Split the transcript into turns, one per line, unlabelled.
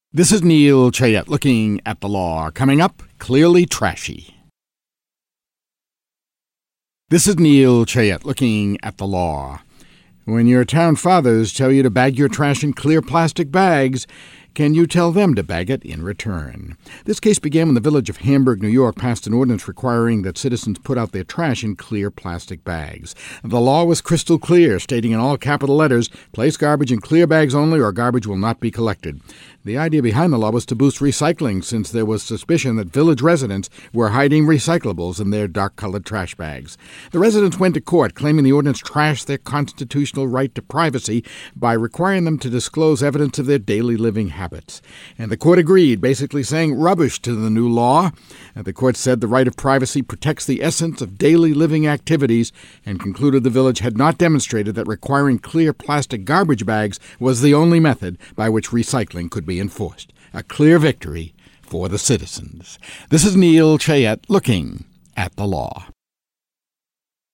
This is Neil Chayette looking at the law. Coming up, clearly trashy. This is Neil Chayette looking at the law. When your town fathers tell you to bag your trash in clear plastic bags, can you tell them to bag it in return? This case began when the village of Hamburg, New York, passed an ordinance requiring that citizens put out their trash in clear plastic bags. The law was crystal clear, stating in all capital letters, place garbage in clear bags only or garbage will not be collected. The idea behind the law was to boost recycling, since there was suspicion that village residents were hiding recyclables in their dark-colored trash bags. The residents went to court, claiming the ordinance trashed their constitutional right to privacy by requiring them to disclose evidence of their daily living habits. And the court agreed, basically saying rubbish to the new law. And the court said the right of privacy protects the essence of daily living activities and concluded the village had not demonstrated that requiring clear plastic garbage bags was the only method by which recycling could be enforced. A clear victory for the citizens. This is Neil Chayette looking at the law.